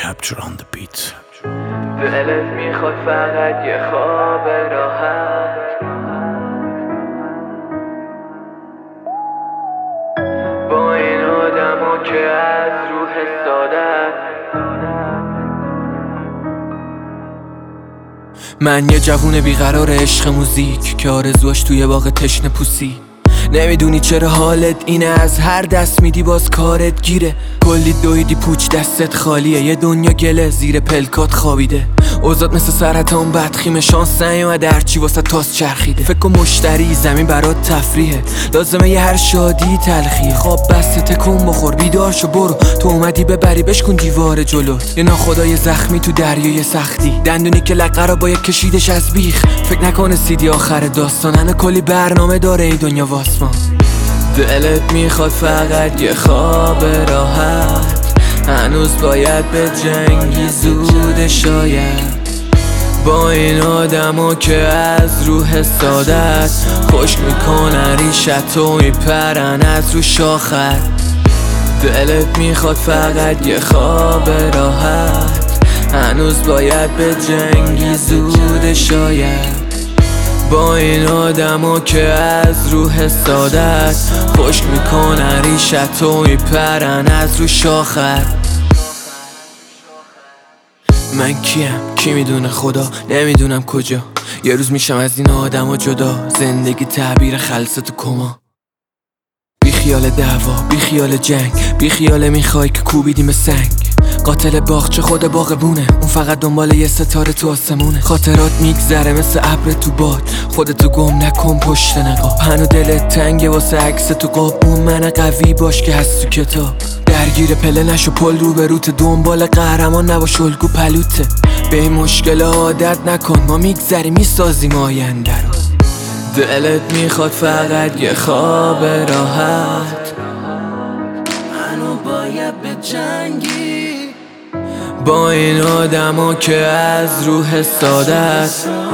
Capture on the beat. دلت میخواد فقط یه خواب راحت، با این آدما که از روح سادت. من یه جوون بیقرار عشق موزیک که آرزوش توی باغ تشنه پوسی. نمیدونی چرا حالت اینه، از هر دست میدی باز کارت گیره. کلی دویدی پوچ دستت خالیه، یه دنیا گله زیر پلکات خوابیده. اوضاعت مثل سرطان بدخیم، شانس نیومده هرچی واسه تاس چرخیده. فکر کن مشتری زمین برات تفریحه، لازمه یه هر شادی تلخیه. خواب بسته تکون بخور بیدار شو برو، تو اومدی ببری بشکن دیوار جلوت. یه ناخدای زخمی تو دریای سختی، دندونی که لقه را باید کشیدش از بیخ. فکر نکنه سیدی آخر داستان، همه کلی برنامه داره ای دنیا واسمان. دلت میخواد فقط یه خواب راحت، هنوز باید به جنگی زود شاید. با این آدما که از روح سادت خوش میکنن ریشت و میپرن از رو شاخت. دلت میخواد فقط یه خواب راحت، هنوز باید به جنگی زود شاید. با این آدما که از روح سادت خوش میکنن ریشت و میپرن از رو شاخت. من کیم؟ کی میدونه؟ خدا. نمیدونم کجا یه روز میشم از این آدما جدا. زندگی تعبیر خلصه تو کما، بی خیال دعوا، بی خیال جنگ، بی خیال میخوای که کوبیدیم سنگ. قاتل باغچه خود باغبونه، اون فقط دنبال یه ستاره تو آسمونه. خاطرات میگذره مثل ابر تو باد، خودتو گم نکن پشت نقاب. هنو دلت تنگه واسه عکس تو قاب، اون من قوی باش که هست تو کتاب. درگیر پله نشو پل رو به روت، دنبال قهرمان نباش الگو پلوته. به این مشکل عادت نکن، ما میگذریم میسازیم آینده رو. دلت میخواد فقط یه خواب راحت، منو باید به جنگی. با این آدما که از روح سادت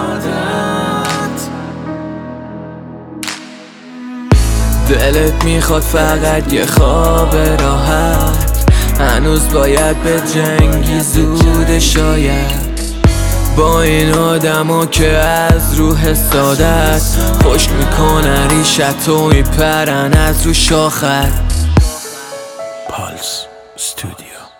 دلت میخواد فقط یه خواب راحت، هنوز باید به جنگی زود شاید. با این آدما که از روح سادت خوش میکنن ریشت و میپرن از رو شاخت. Pulse Studio.